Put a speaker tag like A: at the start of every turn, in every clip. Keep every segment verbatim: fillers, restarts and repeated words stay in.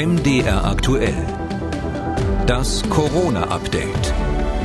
A: M D R aktuell. Das Corona-Update.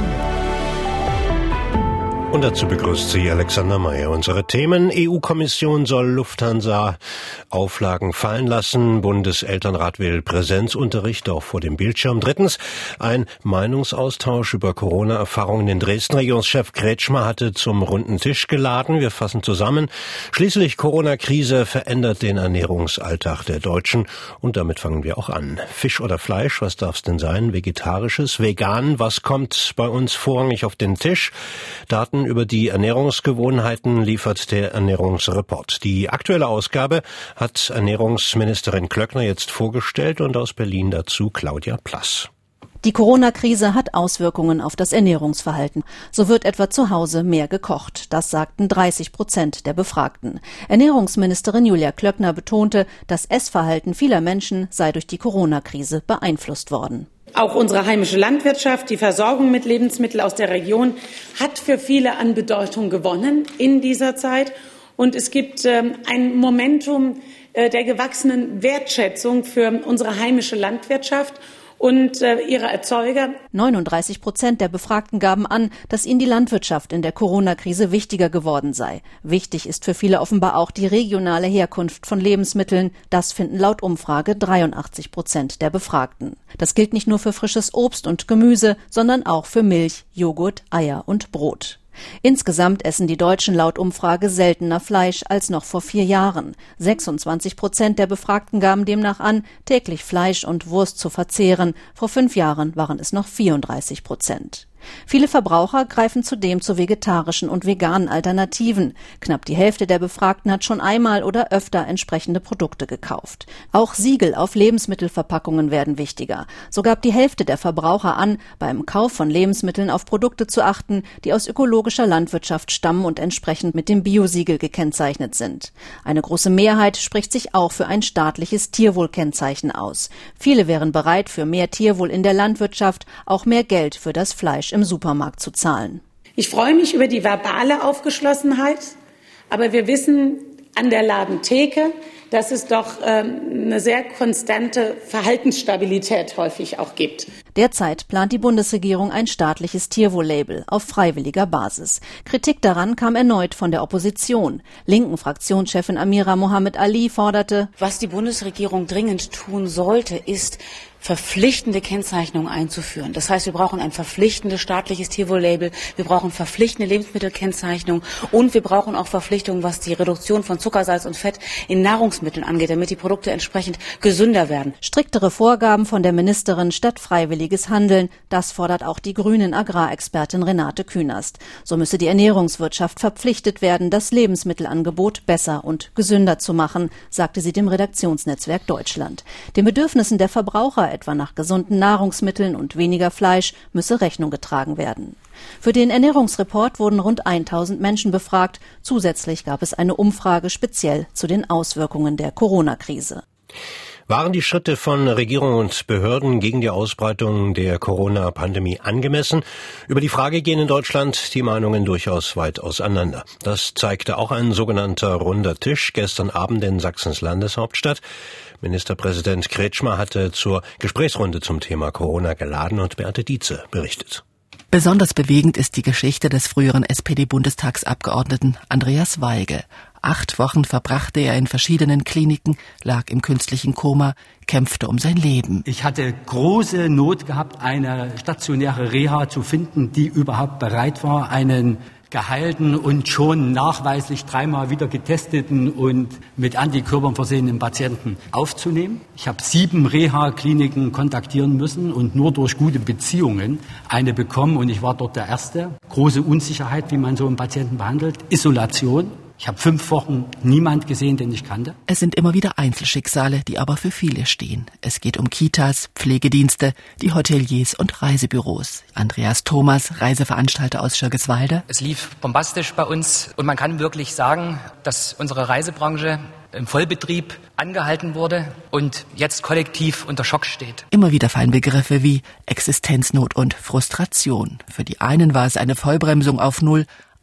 B: Und dazu begrüßt Sie Alexander Meyer. Unsere Themen: E U-Kommission soll Lufthansa Auflagen fallen lassen. Bundeselternrat will Präsenzunterricht auch vor dem Bildschirm. Drittens, ein Meinungsaustausch über Corona-Erfahrungen in Dresden. Regierungschef Kretschmer hatte zum runden Tisch geladen. Wir fassen zusammen. Schließlich, Corona-Krise verändert den Ernährungsalltag der Deutschen. Und damit fangen wir auch an. Fisch oder Fleisch, was darf es denn sein? Vegetarisches, vegan, was kommt bei uns vorrangig auf den Tisch? Daten über die Ernährungsgewohnheiten liefert der Ernährungsreport. Die aktuelle Ausgabe hat Ernährungsministerin Klöckner jetzt vorgestellt und aus Berlin dazu Claudia Plass.
C: Die Corona-Krise hat Auswirkungen auf das Ernährungsverhalten. So wird etwa zu Hause mehr gekocht. Das sagten dreißig Prozent der Befragten. Ernährungsministerin Julia Klöckner betonte, das Essverhalten vieler Menschen sei durch die Corona-Krise beeinflusst worden.
D: Auch unsere heimische Landwirtschaft, die Versorgung mit Lebensmitteln aus der Region, hat für viele an Bedeutung gewonnen in dieser Zeit. Und es gibt äh, ein Momentum äh, der gewachsenen Wertschätzung für unsere heimische Landwirtschaft und äh, ihre Erzeuger.
C: neununddreißig Prozent der Befragten gaben an, dass ihnen die Landwirtschaft in der Corona-Krise wichtiger geworden sei. Wichtig ist für viele offenbar auch die regionale Herkunft von Lebensmitteln. Das finden laut Umfrage dreiundachtzig Prozent der Befragten. Das gilt nicht nur für frisches Obst und Gemüse, sondern auch für Milch, Joghurt, Eier und Brot. Insgesamt essen die Deutschen laut Umfrage seltener Fleisch als noch vor vier Jahren. sechsundzwanzig Prozent der Befragten gaben demnach an, täglich Fleisch und Wurst zu verzehren. Vor fünf Jahren waren es noch vierunddreißig Prozent. Viele Verbraucher greifen zudem zu vegetarischen und veganen Alternativen. Knapp die Hälfte der Befragten hat schon einmal oder öfter entsprechende Produkte gekauft. Auch Siegel auf Lebensmittelverpackungen werden wichtiger. So gab die Hälfte der Verbraucher an, beim Kauf von Lebensmitteln auf Produkte zu achten, die aus ökologischer Landwirtschaft stammen und entsprechend mit dem Biosiegel gekennzeichnet sind. Eine große Mehrheit spricht sich auch für ein staatliches Tierwohlkennzeichen aus. Viele wären bereit, für mehr Tierwohl in der Landwirtschaft auch mehr Geld für das Fleisch im Supermarkt zu zahlen.
D: Ich freue mich über die verbale Aufgeschlossenheit, aber wir wissen an der Ladentheke, dass es doch ähm, eine sehr konstante Verhaltensstabilität häufig auch gibt.
C: Derzeit plant die Bundesregierung ein staatliches Tierwohl-Label auf freiwilliger Basis. Kritik daran kam erneut von der Opposition. Linken Fraktionschefin Amira Mohammed Ali forderte,
E: was die Bundesregierung dringend tun sollte, ist, verpflichtende Kennzeichnung einzuführen. Das heißt, wir brauchen ein verpflichtendes staatliches Tierwohl-Label, wir brauchen verpflichtende Lebensmittelkennzeichnung und wir brauchen auch Verpflichtungen, was die Reduktion von Zucker, Salz und Fett in Nahrungsmitteln angeht, damit die Produkte entsprechend gesünder werden.
C: Striktere Vorgaben von der Ministerin statt freiwilliges Handeln, das fordert auch die grünen Agrarexpertin Renate Künast. So müsse die Ernährungswirtschaft verpflichtet werden, das Lebensmittelangebot besser und gesünder zu machen, sagte sie dem Redaktionsnetzwerk Deutschland. Den Bedürfnissen der Verbraucher, etwa nach gesunden Nahrungsmitteln und weniger Fleisch, müsse Rechnung getragen werden. Für den Ernährungsreport wurden rund tausend Menschen befragt. Zusätzlich gab es eine Umfrage speziell zu den Auswirkungen der Corona-Krise.
B: Waren die Schritte von Regierung und Behörden gegen die Ausbreitung der Corona-Pandemie angemessen? Über die Frage gehen in Deutschland die Meinungen durchaus weit auseinander. Das zeigte auch ein sogenannter runder Tisch gestern Abend in Sachsens Landeshauptstadt. Ministerpräsident Kretschmer hatte zur Gesprächsrunde zum Thema Corona geladen und Beate Dietze berichtet.
F: Besonders bewegend ist die Geschichte des früheren S P D-Bundestagsabgeordneten Andreas Weige. Acht Wochen verbrachte er in verschiedenen Kliniken, lag im künstlichen Koma, kämpfte um sein Leben.
G: Ich hatte große Not gehabt, eine stationäre Reha zu finden, die überhaupt bereit war, einen geheilten und schon nachweislich dreimal wieder getesteten und mit Antikörpern versehenen Patienten aufzunehmen. Ich habe sieben Reha-Kliniken kontaktieren müssen und nur durch gute Beziehungen eine bekommen und ich war dort der Erste. Große Unsicherheit, wie man so einen Patienten behandelt, Isolation. Ich habe fünf Wochen niemand gesehen, den ich kannte.
F: Es sind immer wieder Einzelschicksale, die aber für viele stehen. Es geht um Kitas, Pflegedienste, die Hoteliers und Reisebüros. Andreas Thomas, Reiseveranstalter aus Schirgiswalde.
H: Es lief bombastisch bei uns und man kann wirklich sagen, dass unsere Reisebranche im Vollbetrieb angehalten wurde und jetzt kollektiv unter Schock steht.
F: Immer wieder fallen Begriffe wie Existenznot und Frustration. Für die einen war es eine Vollbremsung auf Null,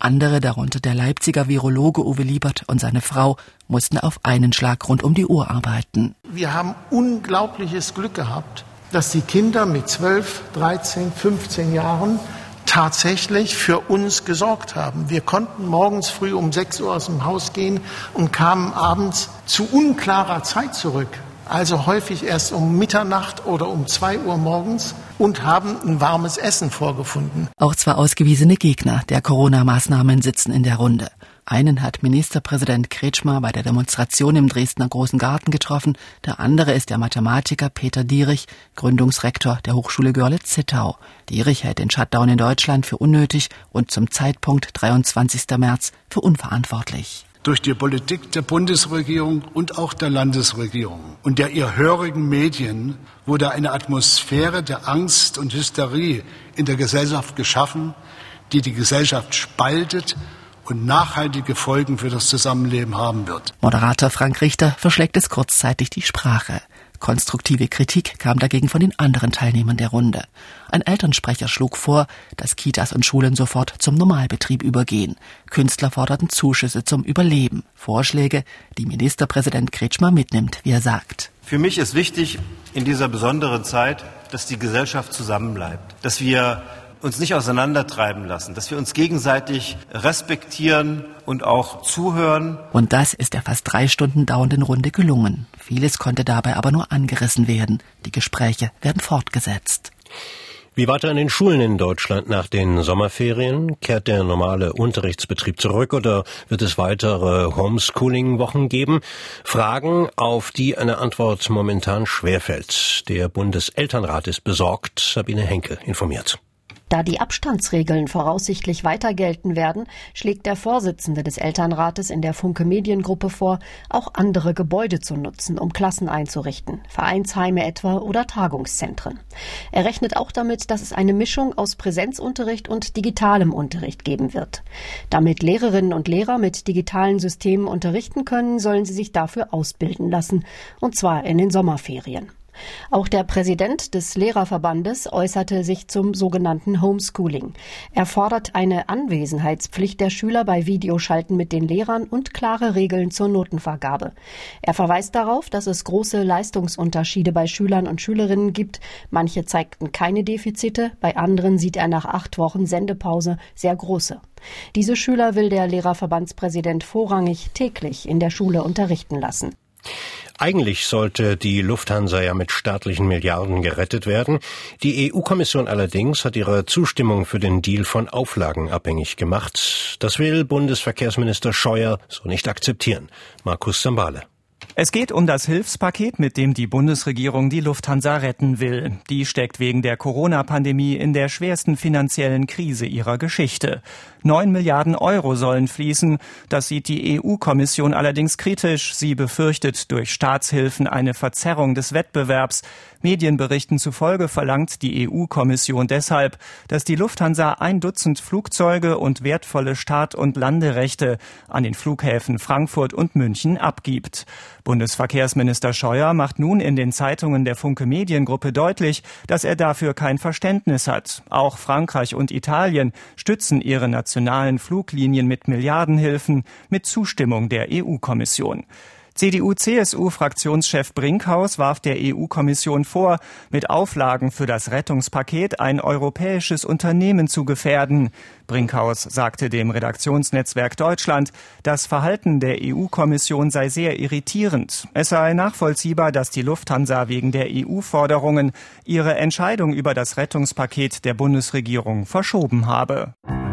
F: Andere, darunter der Leipziger Virologe Uwe Liebert und seine Frau, mussten auf einen Schlag rund um die Uhr arbeiten.
I: Wir haben unglaubliches Glück gehabt, dass die Kinder mit zwölf, dreizehn, fünfzehn Jahren tatsächlich für uns gesorgt haben. Wir konnten morgens früh um sechs Uhr aus dem Haus gehen und kamen abends zu unklarer Zeit zurück. Also häufig erst um Mitternacht oder um zwei Uhr morgens und haben ein warmes Essen vorgefunden.
F: Auch zwei ausgewiesene Gegner der Corona-Maßnahmen sitzen in der Runde. Einen hat Ministerpräsident Kretschmer bei der Demonstration im Dresdner Großen Garten getroffen. Der andere ist der Mathematiker Peter Dierich, Gründungsrektor der Hochschule Görlitz-Zittau. Dierich hält den Shutdown in Deutschland für unnötig und zum Zeitpunkt dreiundzwanzigsten März für unverantwortlich.
J: Durch die Politik der Bundesregierung und auch der Landesregierung und der ihr hörigen Medien wurde eine Atmosphäre der Angst und Hysterie in der Gesellschaft geschaffen, die die Gesellschaft spaltet und nachhaltige Folgen für das Zusammenleben haben wird.
F: Moderator Frank Richter verschlägt es kurzzeitig die Sprache. Konstruktive Kritik kam dagegen von den anderen Teilnehmern der Runde. Ein Elternsprecher schlug vor, dass Kitas und Schulen sofort zum Normalbetrieb übergehen. Künstler forderten Zuschüsse zum Überleben. Vorschläge, die Ministerpräsident Kretschmer mitnimmt, wie er sagt.
K: Für mich ist wichtig in dieser besonderen Zeit, dass die Gesellschaft zusammenbleibt, dass wir uns nicht auseinandertreiben lassen, dass wir uns gegenseitig respektieren und auch zuhören.
F: Und das ist der fast drei Stunden dauernden Runde gelungen. Vieles konnte dabei aber nur angerissen werden. Die Gespräche werden fortgesetzt.
B: Wie weiter an den Schulen in Deutschland nach den Sommerferien? Kehrt der normale Unterrichtsbetrieb zurück oder wird es weitere Homeschooling-Wochen geben? Fragen, auf die eine Antwort momentan schwerfällt. Der Bundeselternrat ist besorgt. Sabine Henke informiert.
L: Da die Abstandsregeln voraussichtlich weiter gelten werden, schlägt der Vorsitzende des Elternrates in der Funke Mediengruppe vor, auch andere Gebäude zu nutzen, um Klassen einzurichten, Vereinsheime etwa oder Tagungszentren. Er rechnet auch damit, dass es eine Mischung aus Präsenzunterricht und digitalem Unterricht geben wird. Damit Lehrerinnen und Lehrer mit digitalen Systemen unterrichten können, sollen sie sich dafür ausbilden lassen, und zwar in den Sommerferien. Auch der Präsident des Lehrerverbandes äußerte sich zum sogenannten Homeschooling. Er fordert eine Anwesenheitspflicht der Schüler bei Videoschalten mit den Lehrern und klare Regeln zur Notenvergabe. Er verweist darauf, dass es große Leistungsunterschiede bei Schülern und Schülerinnen gibt. Manche zeigten keine Defizite, bei anderen sieht er nach acht Wochen Sendepause sehr große. Diese Schüler will der Lehrerverbandspräsident vorrangig täglich in der Schule unterrichten lassen.
B: Eigentlich sollte die Lufthansa ja mit staatlichen Milliarden gerettet werden. Die E U-Kommission allerdings hat ihre Zustimmung für den Deal von Auflagen abhängig gemacht. Das will Bundesverkehrsminister Scheuer so nicht akzeptieren. Markus Sambale.
M: Es geht um das Hilfspaket, mit dem die Bundesregierung die Lufthansa retten will. Die steckt wegen der Corona-Pandemie in der schwersten finanziellen Krise ihrer Geschichte. Neun Milliarden Euro sollen fließen. Das sieht die E U-Kommission allerdings kritisch. Sie befürchtet durch Staatshilfen eine Verzerrung des Wettbewerbs. Medienberichten zufolge verlangt die E U-Kommission deshalb, dass die Lufthansa ein Dutzend Flugzeuge und wertvolle Start- und Landerechte an den Flughäfen Frankfurt und München abgibt. Bundesverkehrsminister Scheuer macht nun in den Zeitungen der Funke Mediengruppe deutlich, dass er dafür kein Verständnis hat. Auch Frankreich und Italien stützen ihre nationalen Fluglinien mit Milliardenhilfen mit Zustimmung der E U-Kommission. C D U-C S U-Fraktionschef Brinkhaus warf der E U-Kommission vor, mit Auflagen für das Rettungspaket ein europäisches Unternehmen zu gefährden. Brinkhaus sagte dem Redaktionsnetzwerk Deutschland, das Verhalten der E U-Kommission sei sehr irritierend. Es sei nachvollziehbar, dass die Lufthansa wegen der E U-Forderungen ihre Entscheidung über das Rettungspaket der Bundesregierung verschoben habe.